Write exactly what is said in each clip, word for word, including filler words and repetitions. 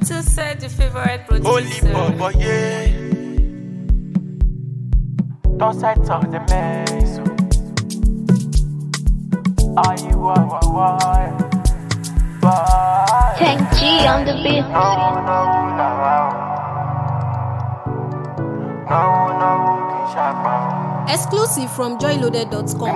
To set your favorite producer. Holy Bobo, yeah. Don't set on the mess. Are you why, why, why? Tank G on the beat. No, no, no, no, no, no, Exclusive from joy loaded dot com.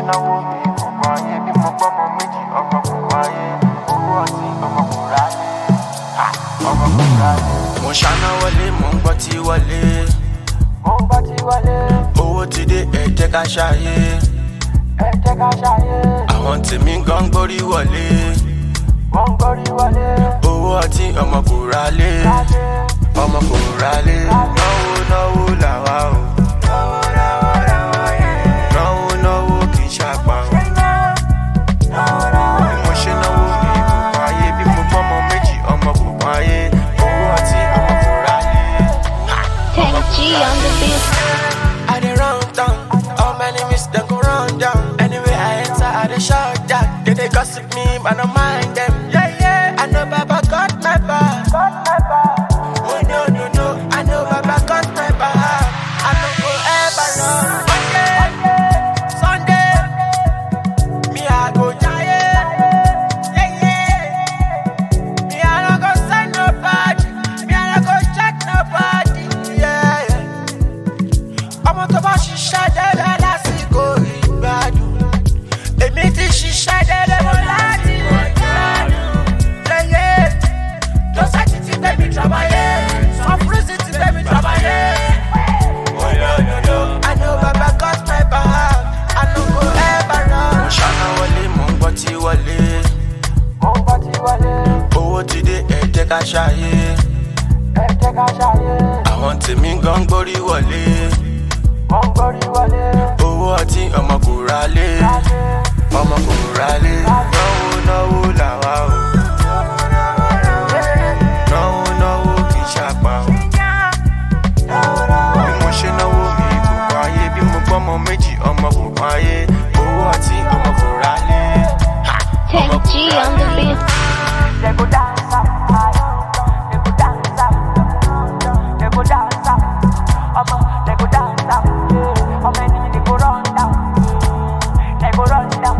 Mo ṣáná wọlé, mo ń gbọ́ tí wọlé. Mo ń gbọ́ tí wọlé. Owó ti dé, ẹ jẹ́ ká ṣayé. Ẹ jẹ́ ká ṣayé. Àwọn tèmi gan ń gbórí wọlé. Wọ́n ń gbórí wọlé. Owó ọtí ọmọ kò rálé. Ọmọ kò rálé. Náwó náwó làwa o. Náwó náwó làwa yẹn. Náwó náwó kì í ṣàpá o. Náwó náwó. Bí mo ṣe náwó mi kò pa ayé. Bí mo gbọ́ ọmọ méjì, ọmọ kò pa ayé. Tank G on the beat. I dey run down, all my enemies dem go run down. Anyway I enter, I dey shout down. They dey gossip me, but I no mind them. Yeah yeah, I know Baba got my back. Got my back. Oh no no no, I know Baba got my back. I no go ever run. Monday, Sunday, me I go jaye. Yeah yeah, me I no go send nobody. Me I no go check nobody. Ọmọ tó bá ṣiṣẹ́ dédé lásìkò ìgbádùn. Èmi ti ṣiṣẹ́ dédé mo láti ìgbádùn. Lẹ́yìn tó ṣáàtì ti gbé mi travayé. Sọ́fúrúsì ti gbé mi travayé. Olódodo, I know Baba got my back. I no go ever run. Mo ṣáná wọlé, mo ń gbọ́ tí wọlé. Mo ń gbọ́ tí wọlé. Owó ti dé, ẹ jẹ́ ká ṣayé. Ẹ jẹ́ ká ṣayé. Àwọn tèmi gan ń gbórí wọlé. Wọ́n gbórí wọlé. Owó ọtí ọmọ kò rálé. Ọmọ kò rálé. Náwó náwó làwa o. Náwó náwó kì í ṣàpá o. Bí mo ṣe náwó mi kò pa ayé. Bí mo gbọ́ ọmọ méjì, ọmọ kò pa ayé. Owó ọtí ọmọ kò rálé. Tank G on the beat. They go dance up, they go dance up, they go dance up, Omo, they go dance up, how many they go run down, they go run down,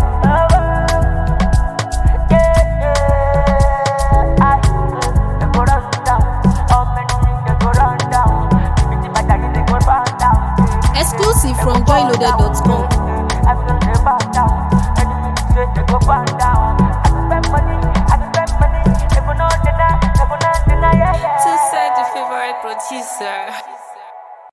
yeah, yeah, I, they go run down, how many they go run down, pretty much they go run down. Exclusive from joy loaded dot com. I feel they burn down, and they go burn down. I spend money, I spend money, they go not deny, they go not deny, yeah, yeah. To set your favorite producer.